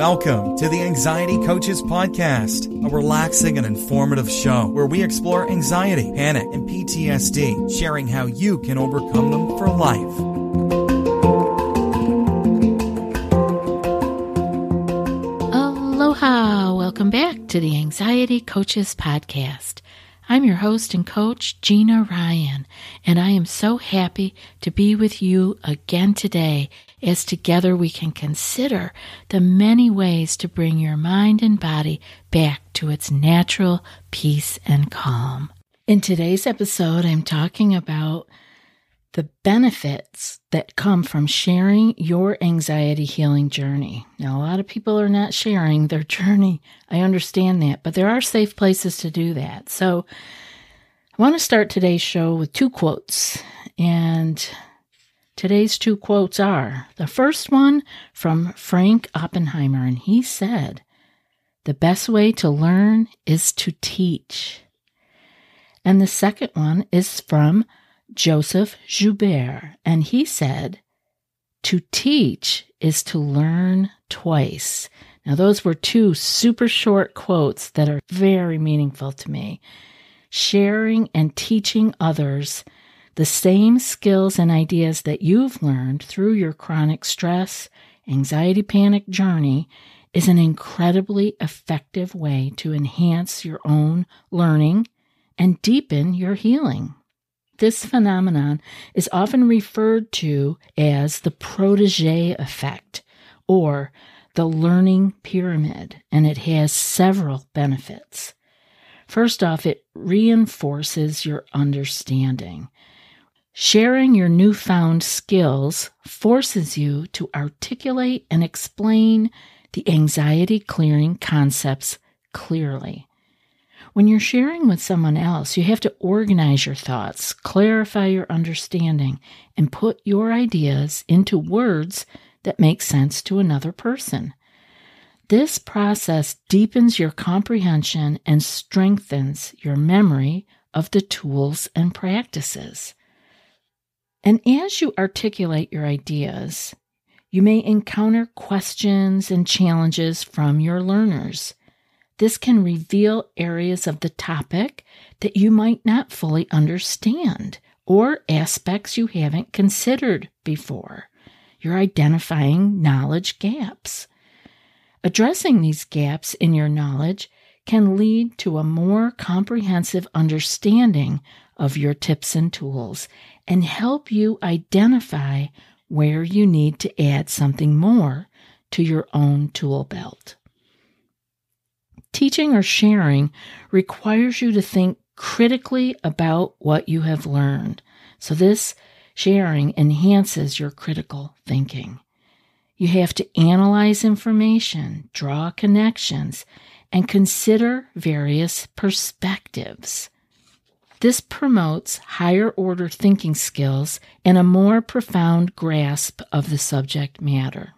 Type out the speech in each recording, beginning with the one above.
Welcome to the Anxiety Coaches Podcast, a relaxing and informative show where we explore anxiety, panic, and PTSD, sharing how you can overcome them for life. Aloha! Welcome back to the Anxiety Coaches Podcast. I'm your host and coach, Gina Ryan, and I am so happy to be with you again today as together we can consider the many ways to bring your mind and body back to its natural peace and calm. In today's episode, I'm talking about the benefits that come from sharing your anxiety healing journey. Now, a lot of people are not sharing their journey. I understand that, but there are safe places to do that. So I want to start today's show with two quotes. And today's two quotes are, the first one from Frank Oppenheimer, and he said, "The best way to learn is to teach." And the second one is from Joseph Joubert, and he said, "To teach is to learn twice." Now, those were two super short quotes that are very meaningful to me. Sharing and teaching others the same skills and ideas that you've learned through your chronic stress, anxiety, panic journey is an incredibly effective way to enhance your own learning and deepen your healing. This phenomenon is often referred to as the protege effect or the learning pyramid, and it has several benefits. First off, it reinforces your understanding. Sharing your newfound skills forces you to articulate and explain the anxiety-clearing concepts clearly. When you're sharing with someone else, you have to organize your thoughts, clarify your understanding, and put your ideas into words that make sense to another person. This process deepens your comprehension and strengthens your memory of the tools and practices. And as you articulate your ideas, you may encounter questions and challenges from your learners. This can reveal areas of the topic that you might not fully understand or aspects you haven't considered before. You're identifying knowledge gaps. Addressing these gaps in your knowledge can lead to a more comprehensive understanding of your tips and tools and help you identify where you need to add something more to your own tool belt. Teaching or sharing requires you to think critically about what you have learned. So this sharing enhances your critical thinking. You have to analyze information, draw connections, and consider various perspectives. This promotes higher order thinking skills and a more profound grasp of the subject matter.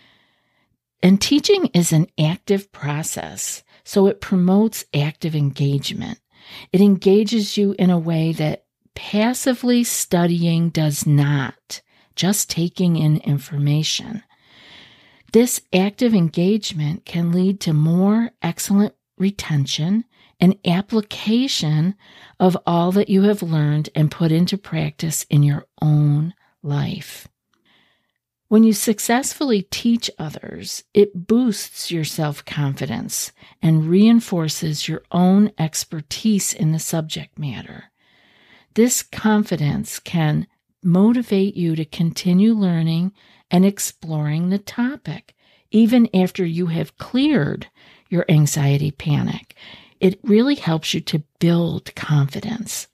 And teaching is an active process, so it promotes active engagement. It engages you in a way that passively studying does not, just taking in information. This active engagement can lead to more excellent retention and application of all that you have learned and put into practice in your own life. When you successfully teach others, it boosts your self-confidence and reinforces your own expertise in the subject matter. This confidence can motivate you to continue learning and exploring the topic, even after you have cleared your anxiety panic. It really helps you to build confidence.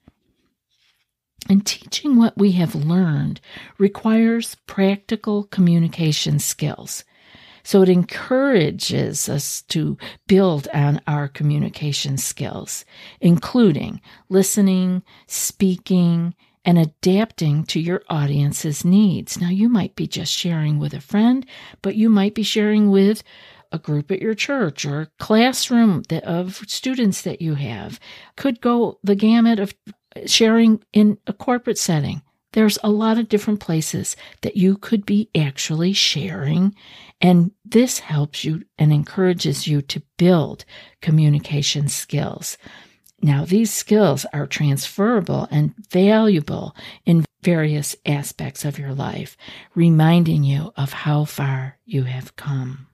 And teaching what we have learned requires practical communication skills. So it encourages us to build on our communication skills, including listening, speaking, and adapting to your audience's needs. Now, you might be just sharing with a friend, but you might be sharing with a group at your church or a classroom of students that you have. Could go the gamut of sharing in a corporate setting, there's a lot of different places that you could be actually sharing, and this helps you and encourages you to build communication skills. Now, these skills are transferable and valuable in various aspects of your life, reminding you of how far you have come.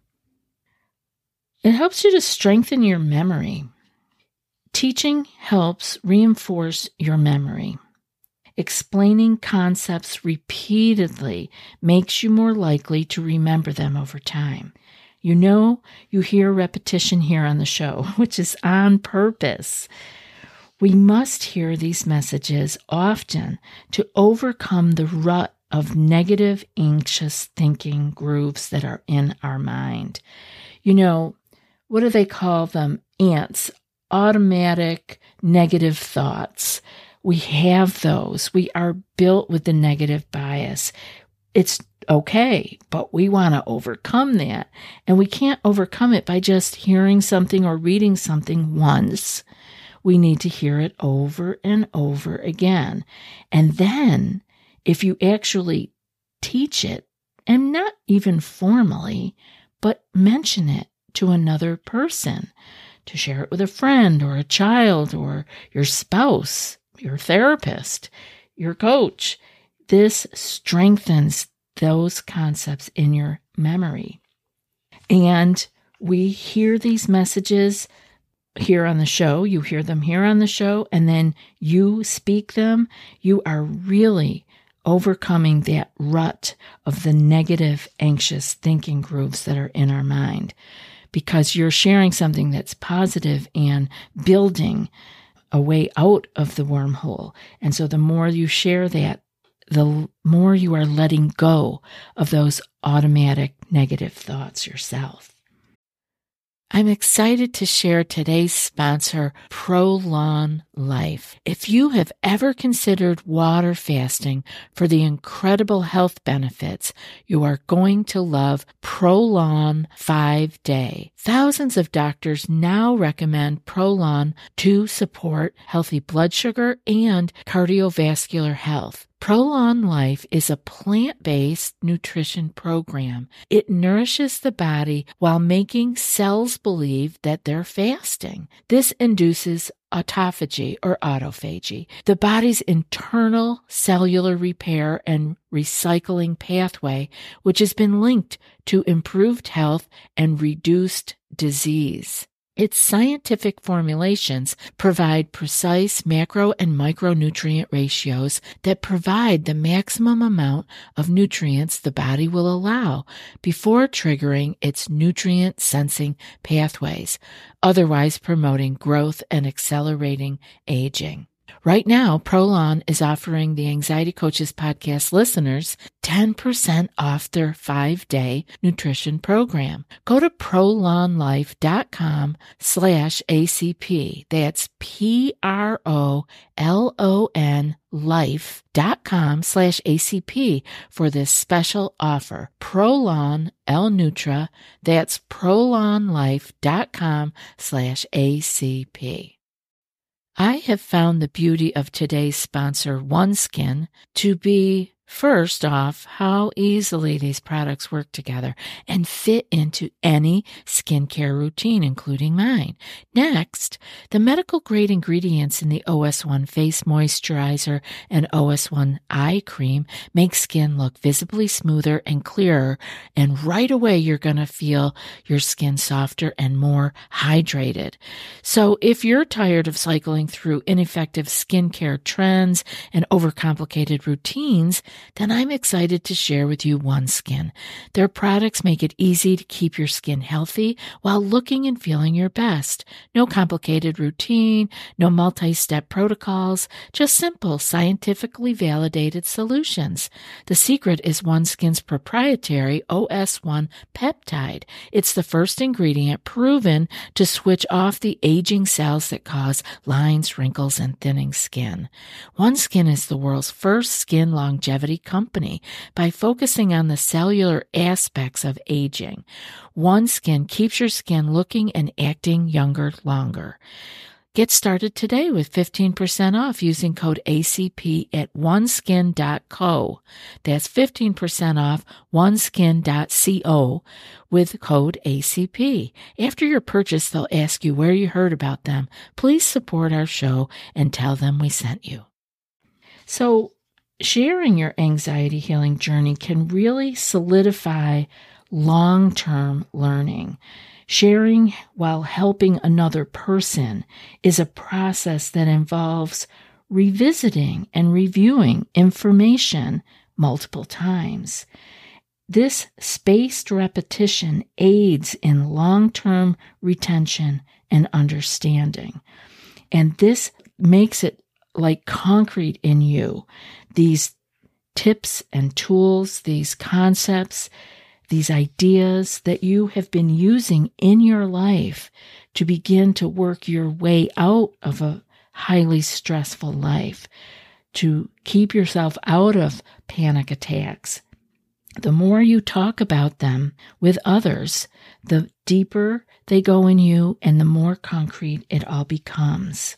It helps you to strengthen your memory. Teaching helps reinforce your memory. Explaining concepts repeatedly makes you more likely to remember them over time. You know, you hear repetition here on the show, which is on purpose. We must hear these messages often to overcome the rut of negative, anxious thinking grooves that are in our mind. You know, what do they call them? Ants, automatic negative thoughts. We have those. We are built with the negative bias. It's okay, but we want to overcome that. And we can't overcome it by just hearing something or reading something once. We need to hear it over and over again. And then, if you actually teach it, and not even formally, but mention it to another person, to share it with a friend or a child or your spouse, your therapist, your coach, this strengthens those concepts in your memory. And we hear these messages here on the show, you hear them here on the show, and then you speak them. You are really overcoming that rut of the negative, anxious thinking grooves that are in our mind, because you're sharing something that's positive and building a way out of the wormhole. And so the more you share that, the more you are letting go of those automatic negative thoughts yourself. I'm excited to share today's sponsor, Prolon Life. If you have ever considered water fasting for the incredible health benefits, you are going to love Prolon 5-Day. Thousands of doctors now recommend Prolon to support healthy blood sugar and cardiovascular health. Prolon Life is a plant-based nutrition program. It nourishes the body while making cells believe that they're fasting. This induces autophagy or autophagy, the body's internal cellular repair and recycling pathway, which has been linked to improved health and reduced disease. Its scientific formulations provide precise macro and micronutrient ratios that provide the maximum amount of nutrients the body will allow before triggering its nutrient sensing pathways, otherwise promoting growth and accelerating aging. Right now, Prolon is offering the Anxiety Coaches Podcast listeners 10% off their 5-day nutrition program. Go to prolonlife.com/ACP. That's PROLON life.com/ACP for this special offer. Prolon L-Nutra. That's prolonlife.com/ACP. I have found the beauty of today's sponsor, OneSkin, to be, first off, how easily these products work together and fit into any skincare routine, including mine. Next, the medical-grade ingredients in the OS1 Face Moisturizer and OS1 Eye Cream make skin look visibly smoother and clearer, and right away you're going to feel your skin softer and more hydrated. So if you're tired of cycling through ineffective skincare trends and overcomplicated routines, then I'm excited to share with you OneSkin. Their products make it easy to keep your skin healthy while looking and feeling your best. No complicated routine, no multi-step protocols, just simple, scientifically validated solutions. The secret is OneSkin's proprietary OS1 peptide. It's the first ingredient proven to switch off the aging cells that cause lines, wrinkles, and thinning skin. OneSkin is the world's first skin longevity company by focusing on the cellular aspects of aging. OneSkin keeps your skin looking and acting younger longer. Get started today with 15% off using code ACP at oneskin.co. That's 15% off oneskin.co with code ACP. After your purchase, they'll ask you where you heard about them. Please support our show and tell them we sent you. So, sharing your anxiety healing journey can really solidify long-term learning. Sharing while helping another person is a process that involves revisiting and reviewing information multiple times. This spaced repetition aids in long-term retention and understanding. And this makes it like concrete in you. These tips and tools, these concepts, these ideas that you have been using in your life to begin to work your way out of a highly stressful life, to keep yourself out of panic attacks. The more you talk about them with others, the deeper they go in you and the more concrete it all becomes.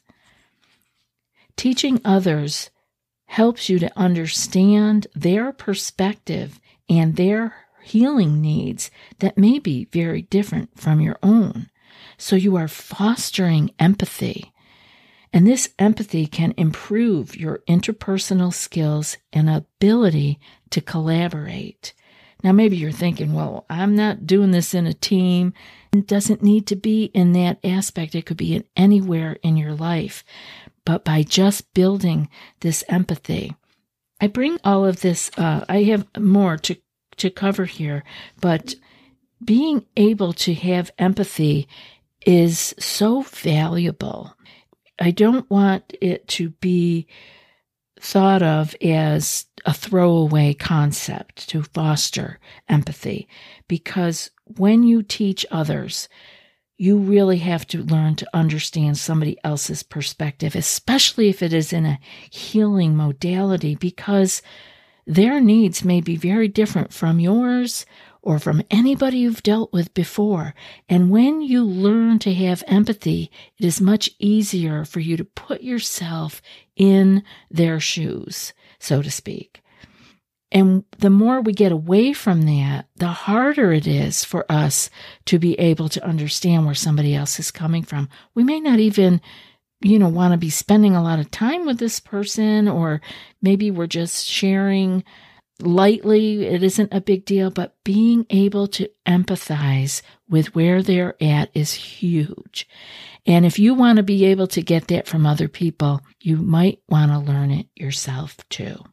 Teaching others helps you to understand their perspective and their healing needs that may be very different from your own. So you are fostering empathy. And this empathy can improve your interpersonal skills and ability to collaborate. Now, maybe you're thinking, well, I'm not doing this in a team. It doesn't need to be in that aspect. It could be in anywhere in your life. But by just building this empathy, I bring all of this, I have more to cover here, but being able to have empathy is so valuable. I don't want it to be thought of as a throwaway concept to foster empathy, because when you teach others, you really have to learn to understand somebody else's perspective, especially if it is in a healing modality, because their needs may be very different from yours or from anybody you've dealt with before. And when you learn to have empathy, it is much easier for you to put yourself in their shoes, so to speak. And the more we get away from that, the harder it is for us to be able to understand where somebody else is coming from. We may not even want to be spending a lot of time with this person, or maybe we're just sharing lightly. It isn't a big deal, but being able to empathize with where they're at is huge. And if you want to be able to get that from other people, you might want to learn it yourself too.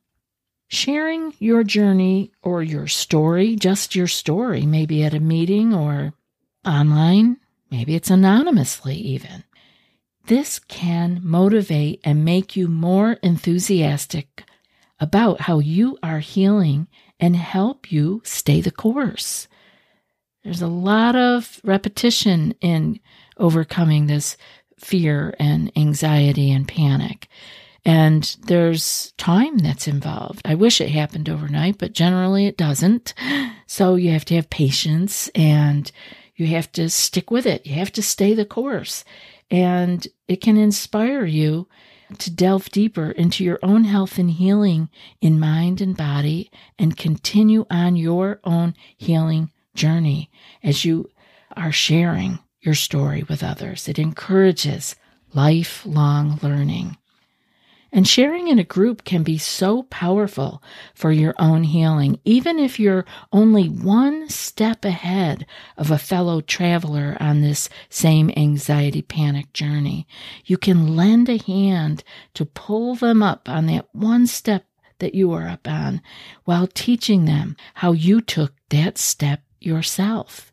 Sharing your journey or your story, just your story, maybe at a meeting or online, maybe it's anonymously even. This can motivate and make you more enthusiastic about how you are healing and help you stay the course. There's a lot of repetition in overcoming this fear and anxiety and panic. And there's time that's involved. I wish it happened overnight, but generally it doesn't. So you have to have patience and you have to stick with it. You have to stay the course. And it can inspire you to delve deeper into your own health and healing in mind and body and continue on your own healing journey as you are sharing your story with others. It encourages lifelong learning. And sharing in a group can be so powerful for your own healing, even if you're only one step ahead of a fellow traveler on this same anxiety panic journey. You can lend a hand to pull them up on that one step that you are up on while teaching them how you took that step yourself.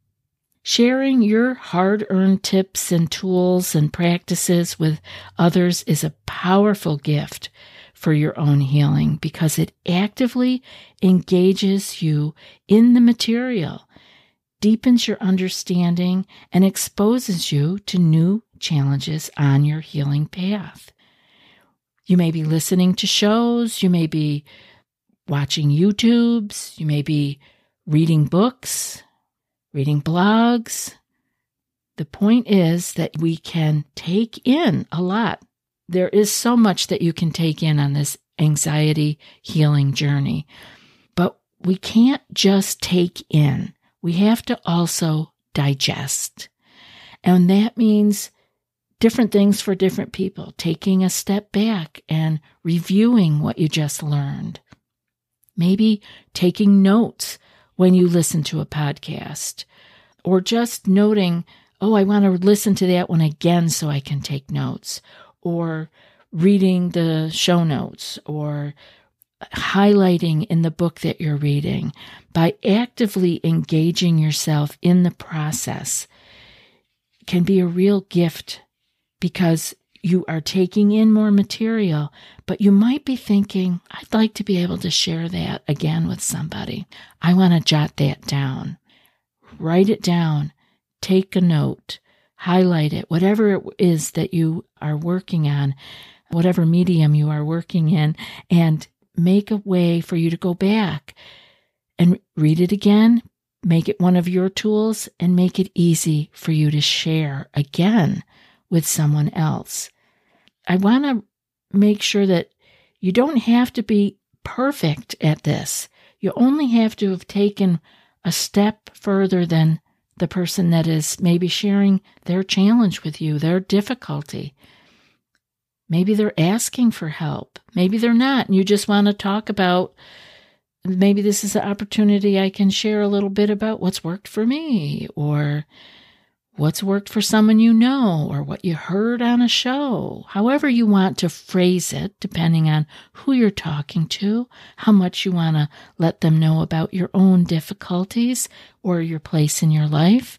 Sharing your hard-earned tips and tools and practices with others is a powerful gift for your own healing because it actively engages you in the material, deepens your understanding, and exposes you to new challenges on your healing path. You may be listening to shows, you may be watching YouTubes, you may be reading books, reading blogs, The point is that we can take in a lot. There is so much that you can take in on this anxiety healing journey, but we can't just take in. We have to also digest. And that means different things for different people, taking a step back and reviewing what you just learned. Maybe taking notes when you listen to a podcast, or just noting, oh, I want to listen to that one again so I can take notes, or reading the show notes, or highlighting in the book that you're reading. By actively engaging yourself in the process can be a real gift, because you are taking in more material, but you might be thinking, I'd like to be able to share that again with somebody. I want to jot that down. Write it down. Take a note. Highlight it. Whatever it is that you are working on, whatever medium you are working in, and make a way for you to go back and read it again. Make it one of your tools and make it easy for you to share again with someone else. I want to make sure that you don't have to be perfect at this. You only have to have taken a step further than the person that is maybe sharing their challenge with you, their difficulty. Maybe they're asking for help. Maybe they're not, and you just want to talk about, maybe this is an opportunity I can share a little bit about what's worked for me, or what's worked for someone you know, or what you heard on a show. However you want to phrase it, depending on who you're talking to, how much you want to let them know about your own difficulties or your place in your life.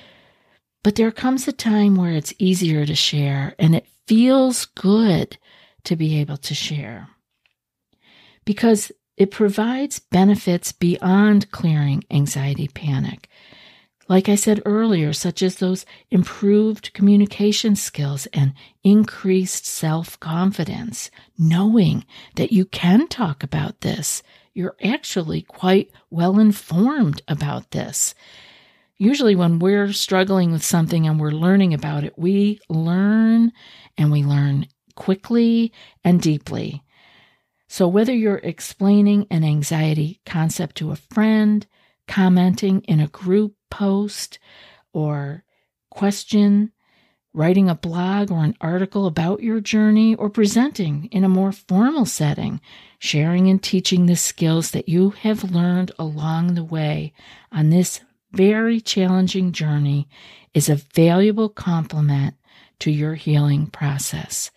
But there comes a time where it's easier to share, and it feels good to be able to share, because it provides benefits beyond clearing anxiety, panic. Like I said earlier, such as those improved communication skills and increased self-confidence, knowing that you can talk about this. You're actually quite well informed about this. Usually when we're struggling with something and we're learning about it, we learn, and we learn quickly and deeply. So whether you're explaining an anxiety concept to a friend, commenting in a group post or question, writing a blog or an article about your journey, or presenting in a more formal setting, sharing and teaching the skills that you have learned along the way on this very challenging journey is a valuable complement to your healing process.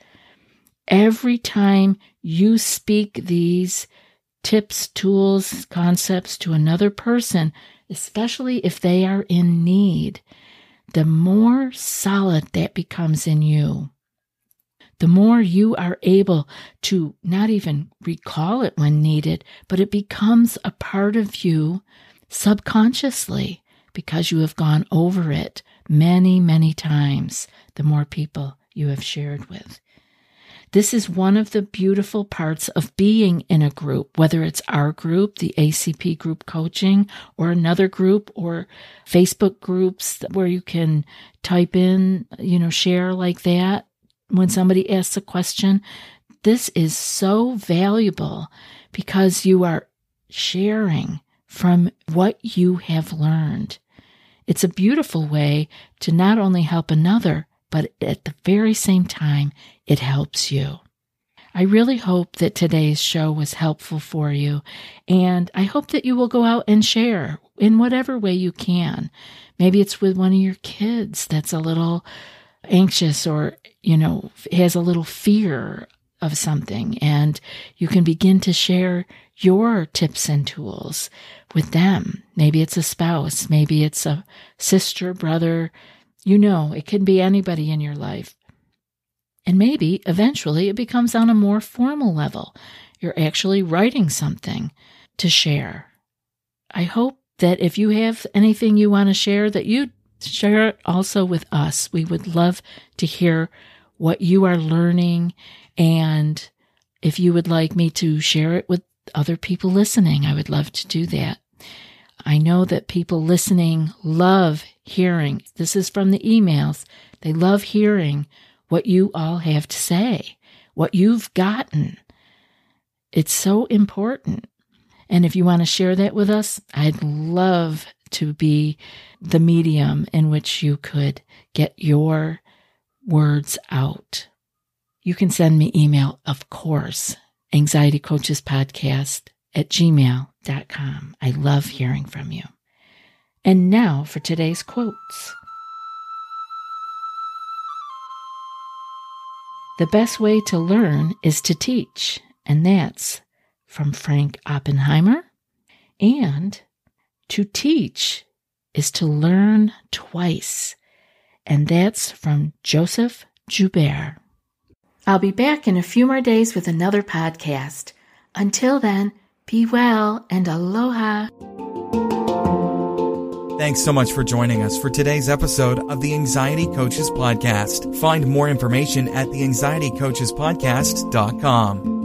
Every time you speak these tips, tools, concepts to another person, especially if they are in need, the more solid that becomes in you. The more you are able to not even recall it when needed, but it becomes a part of you subconsciously because you have gone over it many, many times, the more people you have shared with. This is one of the beautiful parts of being in a group, whether it's our group, the ACP group coaching, or another group, or Facebook groups where you can type in, share like that when somebody asks a question. This is so valuable because you are sharing from what you have learned. It's a beautiful way to not only help another, but at the very same time, it helps you. I really hope that today's show was helpful for you, and I hope that you will go out and share in whatever way you can. Maybe it's with one of your kids that's a little anxious or, has a little fear of something, and you can begin to share your tips and tools with them. Maybe it's a spouse, maybe it's a sister, brother. It can be anybody in your life. And maybe eventually it becomes on a more formal level. You're actually writing something to share. I hope that if you have anything you want to share, that you share it also with us. We would love to hear what you are learning, and if you would like me to share it with other people listening, I would love to do that. I know that people listening love hearing. This is from the emails. They love hearing what you all have to say, what you've gotten. It's so important. And if you want to share that with us, I'd love to be the medium in which you could get your words out. You can send me email, of course, anxietycoachespodcast@gmail.com. I love hearing from you. And now for today's quotes. The best way to learn is to teach, and that's from Frank Oppenheimer. And to teach is to learn twice, and that's from Joseph Joubert. I'll be back in a few more days with another podcast. Until then, be well and aloha. Thanks so much for joining us for today's episode of the Anxiety Coaches Podcast. Find more information at theanxietycoachespodcast.com.